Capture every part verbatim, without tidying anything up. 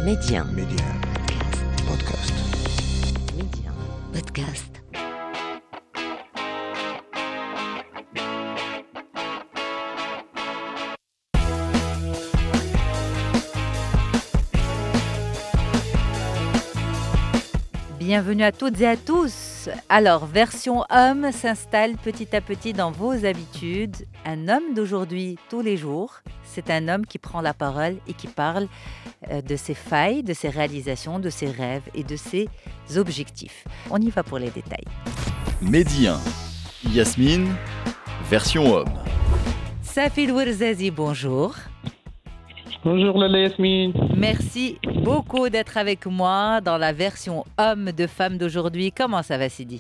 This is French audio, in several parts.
Média. Média. Podcast. Média. Podcast. Bienvenue à toutes et à tous. Alors, version homme s'installe petit à petit dans vos habitudes. Un homme d'aujourd'hui, tous les jours, c'est un homme qui prend la parole et qui parle euh, de ses failles, de ses réalisations, de ses rêves et de ses objectifs. On y va pour les détails. Médien, Yasmine, version homme. Safi Louerzazi, bonjour. Bonjour Lala Yasmine. Merci beaucoup d'être avec moi dans la version homme de femme d'aujourd'hui. Comment ça va, Sidi?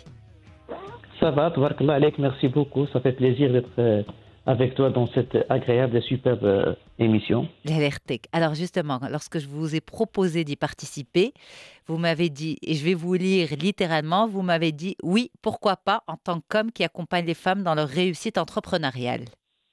Ça va, tabarakallah alek, merci beaucoup. Ça fait plaisir d'être euh, avec toi dans cette agréable et superbe euh, émission. L'Alertec. Alors justement, lorsque je vous ai proposé d'y participer, vous m'avez dit, et je vais vous lire littéralement, vous m'avez dit oui, pourquoi pas, en tant qu'homme qui accompagne les femmes dans leur réussite entrepreneuriale.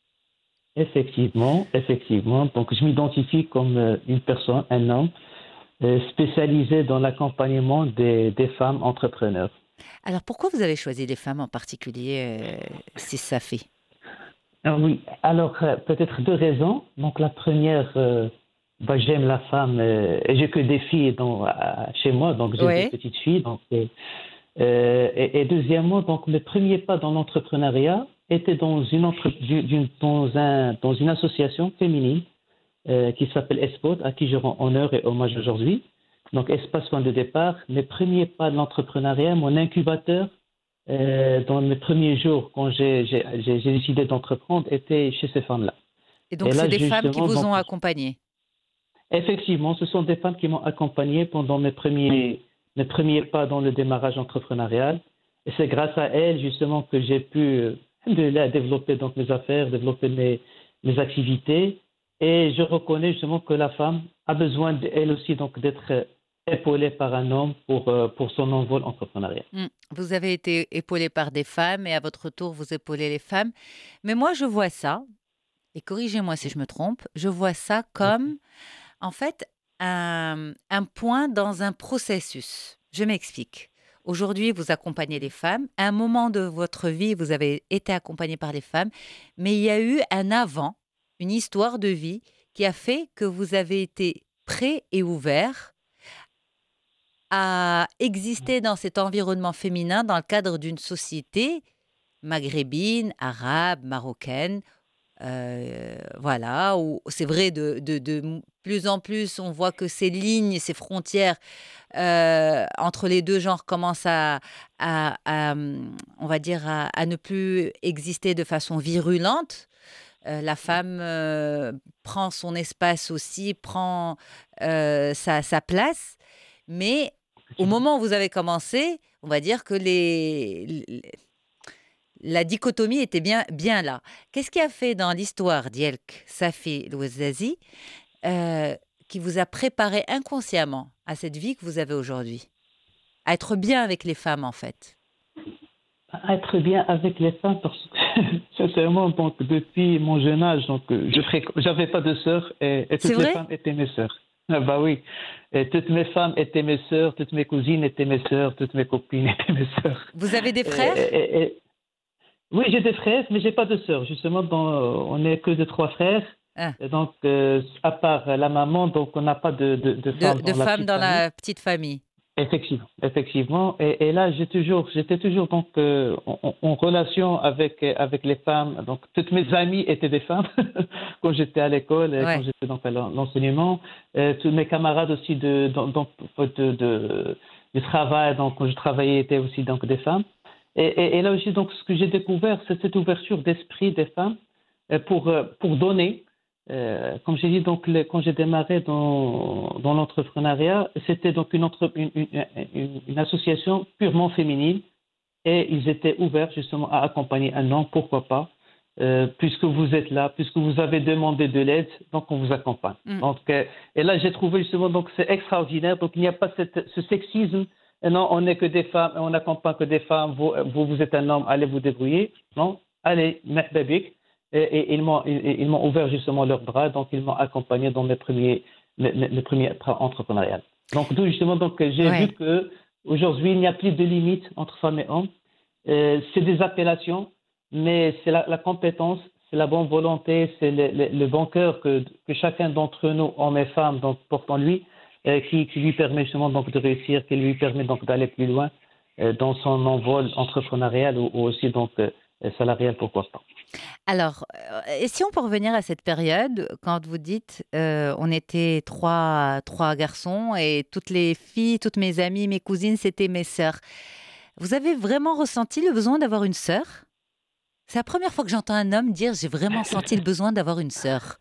Effectivement, effectivement. Donc je m'identifie comme euh, une personne, un homme, euh, spécialisé dans l'accompagnement des, des femmes entrepreneurs. Alors pourquoi vous avez choisi les femmes en particulier, euh, si ça fait? Ah oui, alors euh, peut-être deux raisons. Donc la première, euh, bah, j'aime la femme euh, et j'ai que des filles dans, à- chez moi, donc j'ai Ouais. des petites filles. Donc, euh, euh, et, et deuxièmement, donc le premier pas dans l'entrepreneuriat était dans une, entre- du- d'une- dans un, dans une association féminine euh, qui s'appelle Espot, à qui je rends honneur et hommage aujourd'hui. Donc Espace Point de départ, mes premiers pas de l'entrepreneuriat, mon incubateur euh, dans mes premiers jours quand j'ai, j'ai, j'ai, j'ai décidé d'entreprendre était chez ces femmes-là. Et donc Et là, c'est des femmes qui justement, vous donc, ont accompagné. effectivement, ce sont des femmes qui m'ont accompagné pendant mes premiers, mes premiers pas dans le démarrage entrepreneurial. Et c'est grâce à elles, justement, que j'ai pu euh, de là, développer donc, mes affaires, développer mes, mes activités. Et je reconnais justement que la femme a besoin, elle aussi, donc, d'être euh, épaulée par un homme pour, euh, pour son envol entrepreneurial. Hmm. Vous avez été épaulé par des femmes et à votre tour, vous épaulez les femmes. Mais moi, je vois ça, et corrigez-moi si je me trompe, je vois ça comme, en fait, un, un point dans un processus. Je m'explique. Aujourd'hui, vous accompagnez les femmes. À un moment de votre vie, vous avez été accompagné par les femmes, mais il y a eu un avant, une histoire de vie qui a fait que vous avez été prêt et ouvert à exister dans cet environnement féminin dans le cadre d'une société maghrébine, arabe, marocaine, euh, voilà, où c'est vrai, de, de, de plus en plus, on voit que ces lignes, ces frontières euh, entre les deux genres commencent à, à- à, hum, on va dire, à, à ne plus exister de façon virulente. Euh, la femme euh, prend son espace aussi, prend euh, sa, sa place, mais au moment où vous avez commencé, on va dire que les, les- la dichotomie était bien, bien là. Qu'est-ce qui a fait dans l'histoire d'Yelk Safi Louazazi euh, qui vous a préparé inconsciemment à cette vie que vous avez aujourd'hui? À être bien avec les femmes, en fait. À être bien avec les femmes parce que, sincèrement, donc, depuis mon jeune âge, donc, euh, je fréq- j'avais pas de sœurs et, et C'est toutes les vrai? femmes étaient mes sœurs. Ah bah oui, et toutes mes femmes étaient mes sœurs, toutes mes cousines étaient mes sœurs, toutes mes copines étaient mes sœurs. Vous avez des Et- frères? et- et- oui, j'ai des frères, mais j'ai pas de sœurs. Justement, dans- on n'est que de trois frères. Ah, Et donc, euh, à part la maman, donc on n'a pas de, de, de femmes de, de dans la femmes petite dans famille. la petite famille. Effectivement, effectivement. Et, et là, j'ai toujours, j'étais toujours donc euh, en, en relation avec avec les femmes. Donc, toutes mes amies étaient des femmes quand j'étais à l'école, et Ouais. quand j'étais donc à l'en- l'enseignement. Euh, tous mes camarades aussi de donc donc, de, de- du travail, donc quand je travaillais, étaient aussi donc des femmes. Et, et, et là aussi, donc, ce que j'ai découvert, c'est cette ouverture d'esprit des femmes euh, pour euh, pour donner. Euh, comme j'ai dit, donc, le- quand j'ai démarré dans, dans l'entrepreneuriat, c'était donc une, entre- une, une- une- une association purement féminine et ils étaient ouverts justement à accompagner un homme, pourquoi pas, euh, puisque vous êtes là, puisque vous avez demandé de l'aide, donc on vous accompagne. Mm. Donc, euh, et là, j'ai trouvé justement, donc c'est extraordinaire, donc il n'y a pas cette- ce sexisme, et non, on n'est que des femmes, et on n'accompagne que des femmes, vous, vous, vous êtes un homme, allez vous débrouiller. Non, allez, merhaba bik. Et, et ils m'ont ils, ils m'ont ouvert justement leurs bras, donc ils m'ont accompagné dans mes premiers mes, mes, mes premiers entrepreneuriales. Donc, d'où justement, donc, j'ai Ouais. vu qu'aujourd'hui, il n'y a plus de limite entre femmes et hommes. Euh, c'est des appellations, mais c'est la, la compétence, c'est la bonne volonté, c'est le, le, le bon cœur que, que chacun d'entre nous, hommes et femmes, donc, porte en lui, euh, qui, qui lui permet justement donc, de réussir, qui lui permet donc d'aller plus loin euh, dans son envol entrepreneurial ou, ou aussi donc, euh, salarial, pourquoi pas. Alors, euh, et si on peut revenir à cette période, quand vous dites, euh, on était trois, trois garçons et toutes les filles, toutes mes amies, mes cousines, c'était mes sœurs. Vous avez vraiment ressenti le besoin d'avoir une sœur? C'est la première fois que j'entends un homme dire, j'ai vraiment senti le besoin d'avoir une sœur.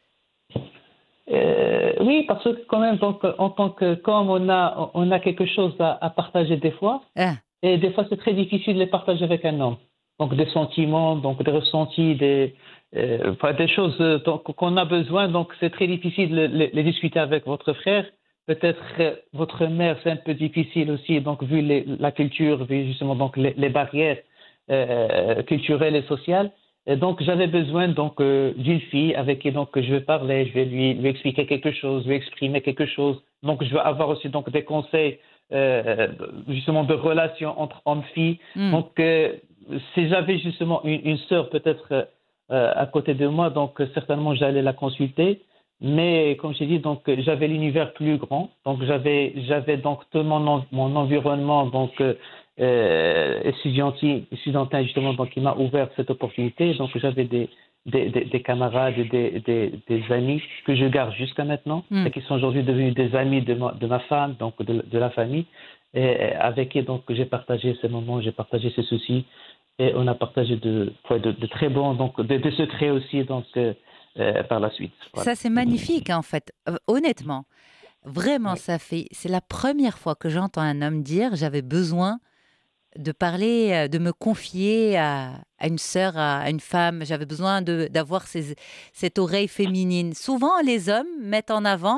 Euh, oui, parce que quand même, donc, en tant que comme on a, on a quelque chose à, à partager des fois, Ah, et des fois c'est très difficile de les partager avec un homme. Donc des sentiments, donc des ressentis, des, euh, enfin, des choses euh, donc, qu'on a besoin. Donc c'est très difficile de les, les discuter avec votre frère. Peut-être euh, votre mère, c'est un peu difficile aussi, donc vu les, la culture, vu justement donc les, les barrières euh, culturelles et sociales. Et donc j'avais besoin donc euh, d'une fille avec qui donc je vais parler, je vais lui, lui expliquer quelque chose, lui exprimer quelque chose. Donc je vais avoir aussi donc des conseils euh, justement de relations entre hommes-filles. hmm. Donc euh, si j'avais justement une, une sœur peut-être euh, à côté de moi, donc euh, certainement j'allais la consulter. Mais comme j'ai dit, donc j'avais l'univers plus grand, donc j'avais j'avais donc tout mon en- mon environnement donc euh, euh, étudiantin étudiantin justement donc qui m'a ouvert cette opportunité. Donc j'avais des des, des, des camarades, des, des des amis que je garde jusqu'à maintenant Hmm. et qui sont aujourd'hui devenus des amis de ma de ma femme, donc de, de la famille, et avec qui donc j'ai partagé ces moments, j'ai partagé ces soucis et on a partagé de ouais, de, de très bons donc de, de secrets aussi donc euh, euh, par la suite. Voilà. Ça, c'est magnifique, en fait. Euh, honnêtement, vraiment, Ouais. ça fait. C'est la première fois que j'entends un homme dire, j'avais besoin de parler, euh, de me confier à, à une sœur, à, à une femme. J'avais besoin de, d'avoir ces- cette oreille féminine. Souvent, les hommes mettent en avant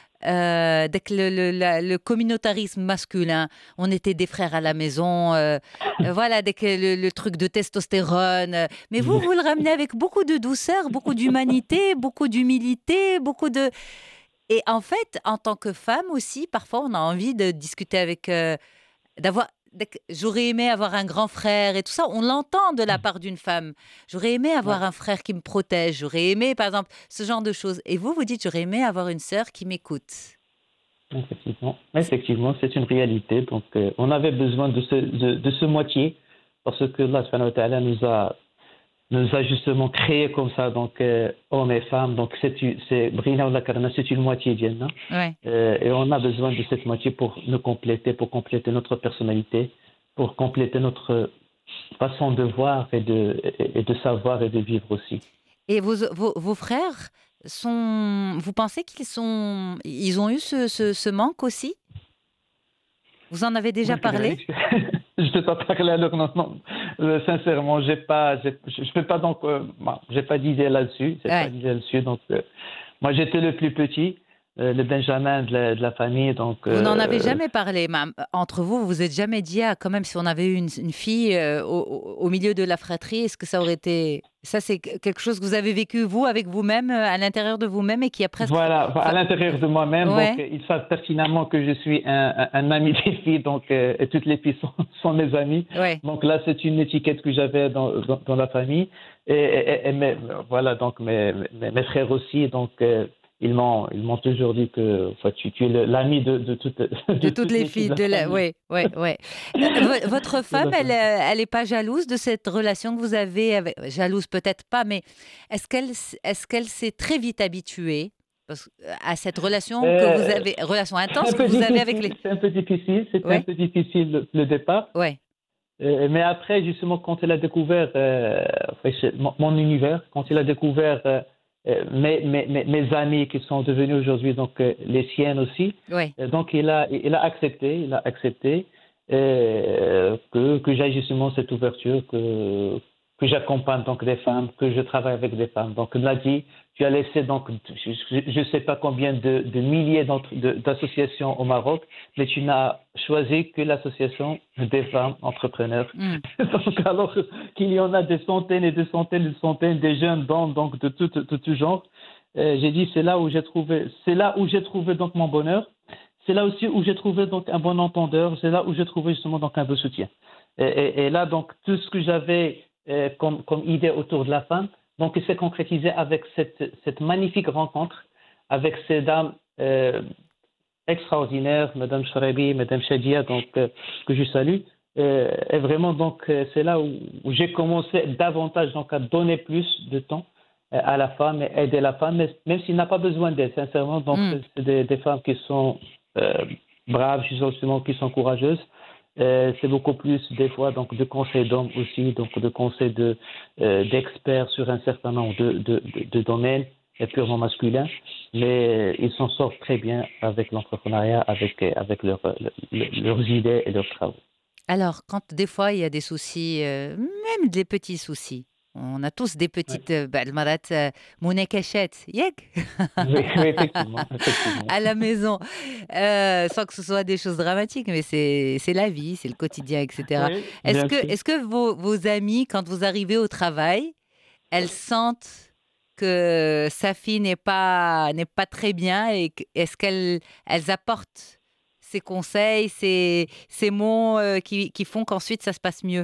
euh, dès que le, le- la- le communautarisme masculin. On était des frères à la maison. euh, euh, voilà, dès que le, le truc de testostérone. euh. Mais vous, vous le ramenez avec beaucoup de douceur, beaucoup d'humanité, beaucoup d'humilité, beaucoup de. Et en fait, en tant que femme aussi, parfois, on a envie de discuter avec, euh, d'avoir. dès que- J'aurais aimé avoir un grand frère et tout ça. On l'entend de la part d'une femme. J'aurais aimé avoir Ouais. un frère qui me protège. J'aurais aimé, par exemple, ce genre de choses. Et vous, vous dites, j'aurais aimé avoir une sœur qui m'écoute. Effectivement, effectivement, c'est une réalité. Donc, euh, on avait besoin de ce, de, de ce moitié parce que Allah subhanahu wa ta'ala nous a, nous a justement créé comme ça, donc euh, hommes et femmes. Donc, c'est, une- c'est, Brina ou la Karana, c'est une moitié Diana. Ouais. Euh, et on a besoin de cette moitié pour nous compléter, pour compléter notre personnalité, pour compléter notre façon de voir et de, et, et de savoir et de vivre aussi. Et vos, vos, vos frères sont. Vous pensez qu'ils sont. Ils ont eu ce, ce, ce manque aussi? Vous en avez déjà Ouais, parlé? Je ne peux pas parler alors, non, non. Euh, sincèrement, j'ai pas, j'ai- je ne peux pas donc, euh, bon, j'ai pas d'idée là-dessus, j'ai Ouais. pas d'idée là-dessus. Donc, euh, moi, j'étais le plus petit, euh, le Benjamin de la, de la famille, donc. Vous n'en avez euh, jamais parlé, mais entre vous, vous vous êtes jamais dit, ah, quand même, si on avait eu une, une fille euh, au, au- au milieu de la fratrie, est-ce que ça aurait été... Ça, c'est quelque chose que vous avez vécu, vous, avec vous-même, euh, à l'intérieur de vous-même, et qui a presque... Voilà, à l'intérieur de moi-même, Ouais. donc euh, ils savent pertinemment que je suis un, un, un ami des filles, donc euh, et toutes les filles sont, sont mes amis. Ouais. Donc là, c'est une étiquette que j'avais dans, dans, dans la famille. Et, et, et mes, voilà, donc mes, mes, mes frères aussi, donc euh, ils m'ont ils m'ont toujours dit que enfin, tu, tu es le- l'ami de, de, toutes, de, De toutes les filles de la... famille. Oui, oui, oui. Euh, votre femme, la elle, euh, elle est pas jalouse de cette relation que vous avez avec... Jalouse peut-être pas, mais est-ce qu'elle s- est-ce qu'elle s'est très vite habituée parce que- à cette relation que Euh, vous avez... Relation C'est intense un que peu vous avez avec difficile, les... c'est un peu difficile, c'était Ouais. un peu difficile le, le départ. Ouais. Euh, mais après, justement, quand elle a découvert euh, enfin, c'est mon, mon univers, quand il a découvert euh, euh, mes, mes, mes, mes amis qui sont devenus aujourd'hui donc euh, les siennes aussi, Ouais. euh, donc il a, il a accepté, il a accepté euh, que, que j'aille justement cette ouverture, que, que j'accompagne donc des femmes, que je travaille avec des femmes. Donc il m'a dit, tu as laissé donc, je ne sais pas combien de, de milliers d'entre- de- d'associations au Maroc, mais tu n'as choisi que l'association des femmes entrepreneurs. Mm. Donc alors qu'il y en a des centaines et des centaines et des centaines de jeunes dans, donc de tout, de tout genre. Euh, j'ai dit, c'est là où j'ai trouvé, c'est là où j'ai trouvé donc mon bonheur. C'est là aussi où j'ai trouvé donc un bon entendeur. C'est là où j'ai trouvé justement donc un beau soutien. Et, et, et là, donc, tout ce que j'avais euh, comme, comme idée autour de la femme, donc, il s'est concrétisé avec cette, cette magnifique rencontre avec ces dames euh, extraordinaires, Madame Charabi, Madame Shadia, donc, euh, que je salue. Euh, et vraiment, donc, euh, c'est là où, où j'ai commencé davantage donc, à donner plus de temps euh, à la femme et aider la femme, mais, même s'il n'a pas besoin d'aide, sincèrement. Donc, Mm. c'est des, des femmes qui sont euh, braves, justement, qui sont courageuses. Euh, c'est beaucoup plus des fois donc de conseils d'hommes aussi, donc de conseils de euh, d'experts sur un certain nombre de, de, de, de domaines euh, purement masculins, mais euh, ils s'en sortent très bien avec l'entrepreneuriat, avec avec leur, le- leurs idées et leurs travaux. Alors, quand des fois il y a des soucis, euh, même des petits soucis, on a tous des Ouais. petites euh, bah, المرات, euh, مناقشات, ياك Oui, oui, effectivement, effectivement. à la maison, euh, sans que ce soit des choses dramatiques, mais c'est c'est la vie, c'est le quotidien, et cetera. Oui, Est-ce bien que sûr. est-ce que vos, vos amis, quand vous arrivez au travail, elles sentent que sa fille n'est pas n'est pas très bien et que- est-ce qu'elles elles apportent ces conseils, ces, ces mots euh, qui, qui font qu'ensuite ça se passe mieux?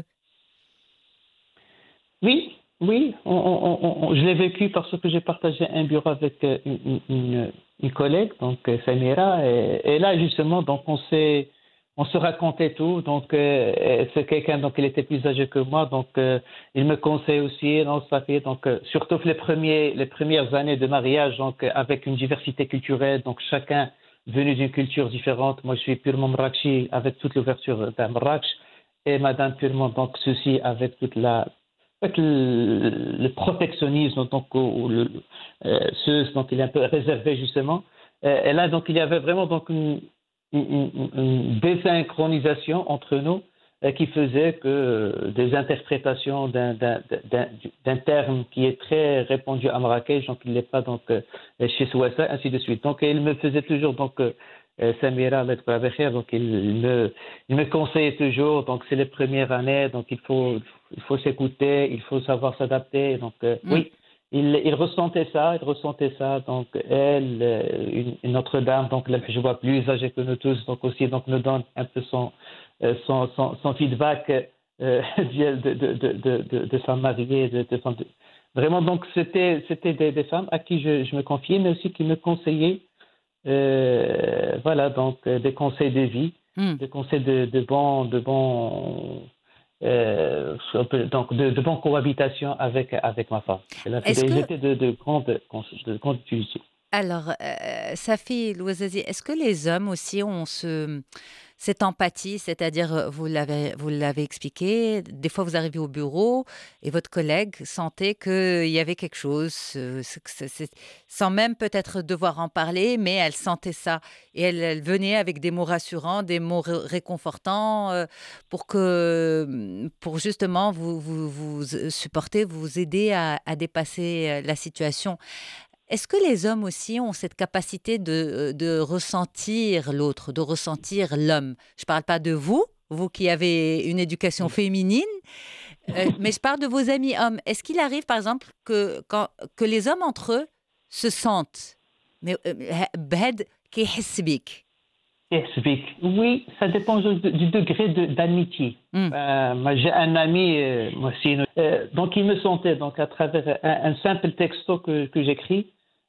Oui, oui, on- on- on- on- je l'ai vécu parce que j'ai partagé un bureau avec euh, une, une- une- une collègue, donc euh, Samira, et, et là justement, donc on s'est, on se racontait tout. Donc euh, c'est quelqu'un, donc il était plus âgé que moi, donc euh, il me conseille aussi, non, ça fait donc euh, surtout les premiers, les premières années de mariage, donc euh, avec une diversité culturelle, donc chacun venu d'une culture différente. Moi, je suis purement Marrakchi avec toute l'ouverture d'un Marrakech, et Madame purement donc ceci avec toute la en fait, le, le protectionnisme, donc, ou le, euh, ce dont il est un peu réservé justement. Euh, et là, donc, il y avait vraiment donc une, une, une- une désynchronisation entre nous euh, qui faisait que euh, des interprétations d'un, d'un, d'un, d'un terme qui est très répandu à Marrakech, donc il n'est pas donc euh, chez Souassa, ainsi de suite. Donc, il me faisait toujours donc euh, euh, Samira, maître Abecher, donc il, il me, il me conseillait toujours. Donc, c'est les premières années, donc il faut il faut s'écouter, il faut savoir s'adapter. Donc, euh, Mm. oui, il, il ressentait ça, il ressentait ça. Donc, elle, euh, une, une autre dame, donc là, que je vois plus âgée que nous tous, donc aussi, donc nous donne un peu son, euh, son, son, son feedback euh, de, de, de, de, de, de sa mariée, de, de son- Vraiment, donc c'était, c'était des, des femmes à qui je, je me confiais, mais aussi qui me conseillaient, euh, voilà, donc euh, des conseils de vie, Mm. des conseils de, de bons, de bons euh, donc de, de bonne cohabitation avec, avec ma femme. Et là, Est-ce c'était, ils que, étaient de, de grandes de grande utilité. alors, euh, Safi Louazazi, est-ce que les hommes aussi ont ce, cette empathie, c'est-à-dire, euh, vous l'avez, vous l'avez expliqué, des fois vous arrivez au bureau et votre collègue sentait qu'il y avait quelque chose, euh, c'est- c'est- c'est- sans même peut-être devoir en parler, mais elle sentait ça. Et elle, elle venait avec des mots rassurants, des mots ré- réconfortants, euh, pour que, pour justement vous, vous, vous euh, supporter, vous aider à, à dépasser euh, la situation. Est-ce que les hommes aussi ont cette capacité de, de ressentir l'autre, de ressentir l'homme? Je ne parle pas de vous, vous qui avez une éducation féminine, euh, mais je parle de vos amis hommes. Est-ce qu'il arrive, par exemple, que, quand, que les hommes entre eux se sentent mais euh, بهاد كيحس بيك. Explique. Oui, ça dépend du, du degré de, d'amitié. Hmm. Euh, moi, j'ai un ami, euh, moi aussi, euh, donc il me sentait, donc à travers un, un simple texto que, que j'écris,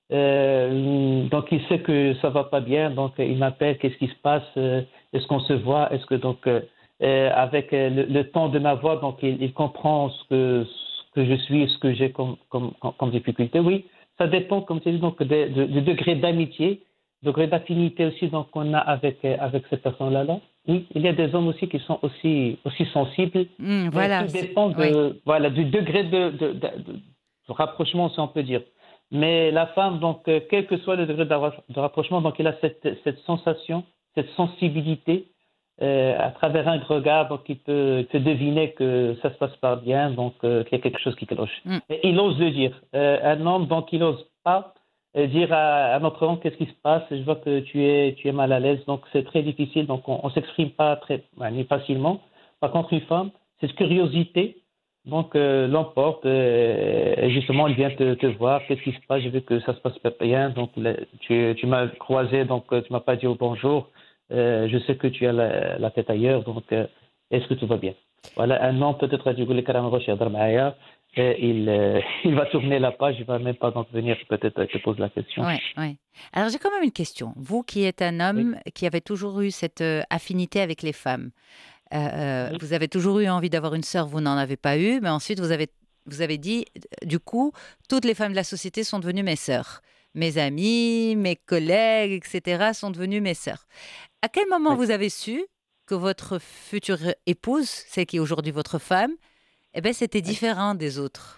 euh, donc il sait que ça va pas bien, donc il m'appelle, qu'est-ce qui se passe, euh, est-ce qu'on se voit, est-ce que donc euh, euh, avec euh, le, le ton de ma voix, donc il, il comprend ce que ce que je suis, ce que j'ai comme comme, comme, comme difficulté. Oui, ça dépend, comme tu dis, donc de- de- du degré d'amitié, degré d'affinité aussi donc qu'on a avec euh, avec ces personnes-là. Là. Oui, il y a des hommes aussi qui sont aussi aussi sensibles, Hmm, mais voilà. tout c'est- dépend oui. de voilà du degré de, de, de, de rapprochement, si on peut dire. Mais la femme, donc, euh, quel que soit le degré de, ra- de rapprochement, donc, il a cette, cette sensation, cette sensibilité euh, à travers un regard, donc, il peut, il peut deviner que ça se passe pas bien, donc, euh, qu'il y a quelque chose qui cloche. Mm. Et il ose le dire. Euh, un homme, donc, il n'ose pas euh, dire à, à notre homme qu'est-ce qui se passe, je vois que tu es, tu es mal à l'aise, donc, c'est très difficile, donc, on ne s'exprime pas très, ben, ni facilement. Par contre, une femme, cette curiosité, Donc, euh, l'emporte, euh, et justement, il vient te, te voir, qu'est-ce qui se passe, j'ai vu que ça se passe pas bien, donc là, tu, tu m'as croisé, donc euh, tu m'as pas dit au bonjour, euh, je sais que tu as la, la tête ailleurs, donc euh, est-ce que tout va bien? Voilà, un an peut-être à Djigouli Karam Roche Yadar Maaya, et il, euh, il va tourner la page, il va même pas donc venir peut-être te poser la question. Oui, oui. Alors j'ai quand même une question. Vous qui êtes un homme Oui. qui avait toujours eu cette euh, affinité avec les femmes, euh, euh, Oui. vous avez toujours eu envie d'avoir une sœur, vous n'en avez pas eu, mais ensuite vous avez, vous avez dit, euh, du coup, toutes les femmes de la société sont devenues mes sœurs. Mes amis, mes collègues, et cetera sont devenues mes sœurs. À quel moment Oui. vous avez su que votre future épouse, celle qui est aujourd'hui votre femme, eh ben, c'était Oui. différent des autres?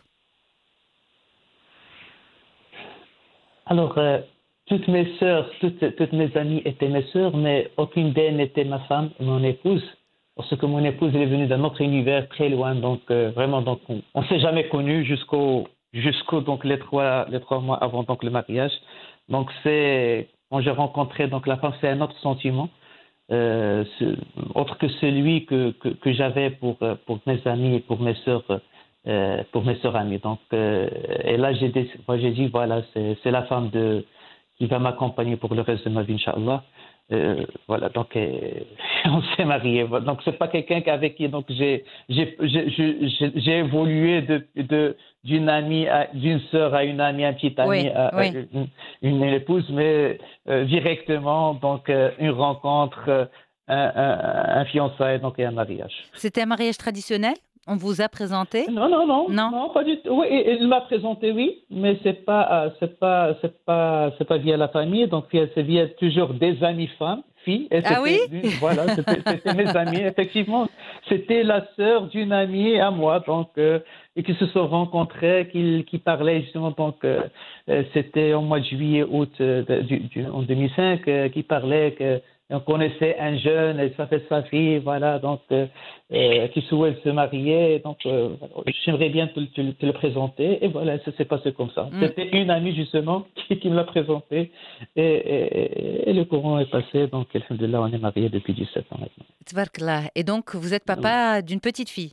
Alors, euh, toutes mes sœurs, toutes, toutes mes amies étaient mes sœurs, mais aucune d'elles n'était ma femme, mon épouse, parce que mon épouse elle est venue d'un autre univers très loin, donc euh, vraiment, donc on, ne s'est jamais connus jusqu'au, jusqu'au donc les trois, les trois mois avant donc le mariage. Donc c'est quand j'ai rencontré donc la femme, c'est un autre sentiment, euh, ce- autre que celui que que, que j'avais pour euh, pour mes amis et pour mes sœurs. euh, pour mes sœurs amies. Donc, euh, et là, j'ai, déc- moi, j'ai dit, voilà, c'est, c'est la femme de, qui va m'accompagner pour le reste de ma vie, Inch'Allah. Euh, voilà, donc euh, on s'est mariés. Voilà. Donc, c'est pas quelqu'un avec qui donc, j'ai, j'ai, j'ai, j'ai, j'ai évolué de, de, d'une amie, à, d'une sœur à une amie, un petit ami, Oui, à, à oui. une, une épouse, mais euh, directement, donc, euh, une rencontre, euh, un, un, un fiançailles donc, et un mariage. C'était un mariage traditionnel? On vous a présenté? Non, non, non, Non? non, pas du tout. Oui, il il m'a présenté, oui, mais c'est pas, euh, c'est pas, c'est pas, c'est pas via la famille, donc c'est c'est via toujours des amis femmes, filles. Et Ah oui? c'était, voilà, c'était, c'était mes amis. Effectivement, c'était la sœur d'une amie à moi, donc euh, et qui se sont rencontrés, qui, qui parlaient justement, donc euh, euh, c'était au mois de juillet, août euh, de- du, du- en deux mille cinq, euh, qui parlaient que on connaissait un jeune, et ça fait sa fille, voilà, donc euh, euh, qui souhaite se marier. Donc, euh, j'aimerais bien te, te- te le présenter. Et voilà, ça s'est passé comme ça. Mm. C'était une amie, justement, qui, qui me l'a présenté. Et, et- et le courant est passé. Donc, alhamdoulilah, on est mariés depuis dix-sept ans maintenant. Tbarkallah. Et donc, vous êtes papa d'une petite fille?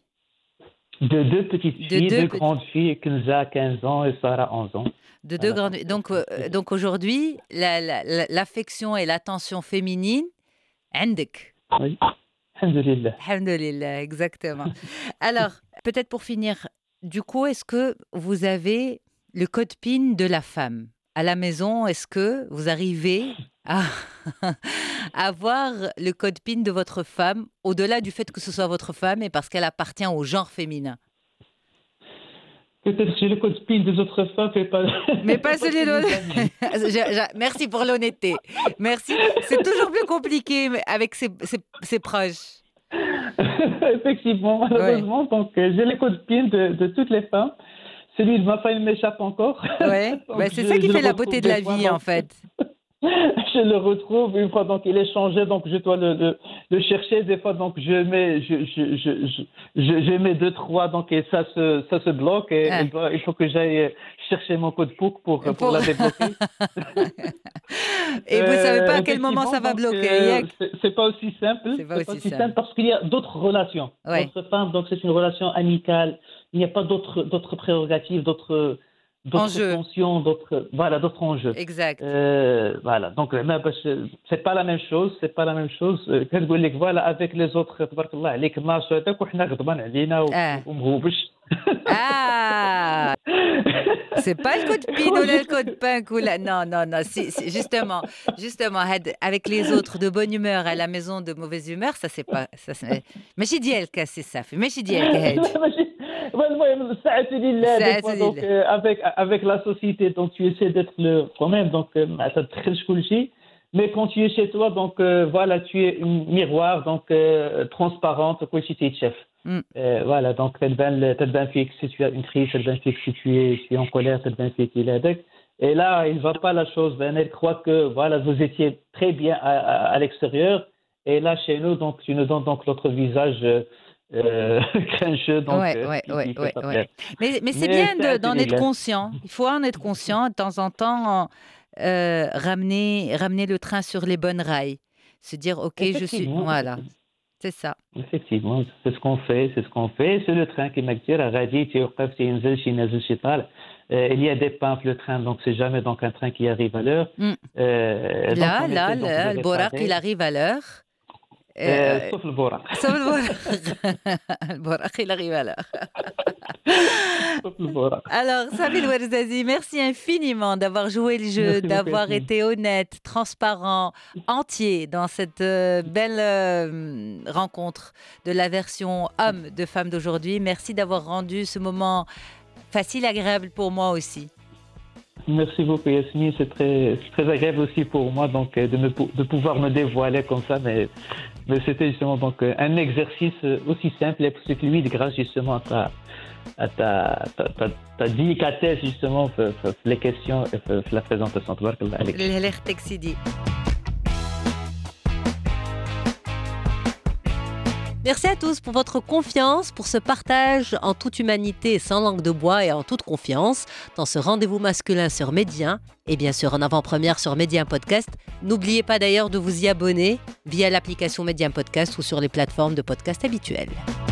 De deux petites De filles, deux deux petites... grandes filles, Kenza, quinze ans, et Sarah, onze ans. De deux Voilà, grandes... donc, Donc, euh, euh, donc aujourd'hui, la- la- la- l'affection et l'attention féminine, عندك. oui. Alhamdoulilah. Alhamdulillah, exactement. Alors, peut-être pour finir, du coup, est-ce que vous avez le code PIN de la femme à la maison? Est-ce que vous arrivez à avoir le code PIN de votre femme, au-delà du fait que ce soit votre femme et parce qu'elle appartient au genre féminin? Peut-être que j'ai le code PIN des autres femmes, mais pas, Mais pas pas celui celui de... des amis. J'a- j'a- Merci pour l'honnêteté. Merci. C'est toujours plus compliqué mais avec ses, ses- ses proches. Effectivement, Ouais. malheureusement, donc euh, j'ai les codes PIN de, de toutes les femmes. Celui de ma femme m'échappe encore. Ouais. Donc, Bah, c'est je, ça qui je le fait la retrouve beauté de des la fois, vie, en donc, fait. je le retrouve une fois, donc il est changé, donc je dois le, le, le chercher des fois, donc je mets, je, je, je, je, je, je mets deux, trois, donc et ça se, ça se bloque et Ah. elle doit, il faut que j'aille chercher mon code P O C pour, pour, Pour- la débloquer. Et vous savez pas à Euh, quel moment ça va effectivement, donc, bloquer, euh, Yak? c'est- C'est pas aussi simple. C'est pas aussi simple. simple parce qu'il y a d'autres relations. Ouais. Notre femme, donc c'est une relation amicale. Il n'y a pas d'autres d'autres prérogatives, d'autres d'autres Enjeux. tensions, d'autres voilà, d'autres enjeux. Exact. Euh, voilà. Donc ما باش- c'est pas la même chose, c'est pas la même chose. Euh, كنقول لك voilà avec les autres تبارك الله عليك مارش هذاك وحنا غضبان علينا و- Ah. ومهوبش. Ah, c'est pas le code PIN ou le code punk ou la... Non, non, non. Si, si, justement, justement, had- avec les autres de bonne humeur à la maison de mauvaise humeur, ça c'est pas... Ça, c'est... ماشي ديالك c'est ça. ماشي ديالك هادي. ماشي- المهم الساعة لله الساعة des fois, donc لله. euh, avec avec la société donc tu essaies d'être le quand même donc euh, ما تدخلش كل شيء mais quand tu es chez toi donc euh, voilà tu es un miroir donc euh, transparente كل شيء تيتشاف. Mm. Euh, voilà donc تتبان تتبان فيك si tu as une crise تتبان فيك si tu es si tu es en colère تتبان فيك il est avec. Et là il va pas la chose ben elle croit que voilà vous étiez très bien à, à, à l'extérieur et là chez nous donc tu nous donnes donc l'autre visage euh, euh, grincheux donc Ouais, euh, ouais, qui- ouais, qui fait ouais, pas ouais. plaisir. Mais, mais c'est Mais bien c'est de- d'en être intelligent. conscient. Il faut en être conscient. De temps en temps, euh, ramener, ramener le train sur les bonnes rails. Se dire, OK, je suis... Effectivement. Voilà. C'est ça. Effectivement, c'est ce qu'on fait, c'est ce qu'on fait. C'est le train qui m'a dit, il y a des pinces, le train, donc c'est jamais donc un train qui arrive à l'heure. Mm. Euh, Là, donc, là, essaie, donc, là, de le Borak, réparer. il arrive à l'heure. Euh, sauf le Borak. Sauf le Borak. Le Borak, il arrive à l'heure. Sauf le Borak. Alors, Samir Ouarzazi, merci infiniment d'avoir joué le jeu, Merci beaucoup, d'avoir Yasmine. été honnête, transparent, entier dans cette euh, belle euh, rencontre de la version homme de Femme d'aujourd'hui. Merci d'avoir rendu ce moment facile, agréable pour moi aussi. Merci beaucoup, Yasmine. C'est très, c'est très agréable aussi pour moi donc, de, me, de pouvoir me dévoiler comme ça. Mais, mais c'était justement donc, un exercice aussi simple et c'est fluide grâce justement à ta, à ta, ta, ta, ta délicatesse, justement, les questions et la présentation. Tabarakallah alik. L'air Texidi. Merci à tous pour votre confiance, pour ce partage en toute humanité et sans langue de bois et en toute confiance dans ce rendez-vous masculin sur Média et bien sûr en avant-première sur Média Podcast. N'oubliez pas d'ailleurs de vous y abonner via l'application Média Podcast ou sur les plateformes de podcast habituelles.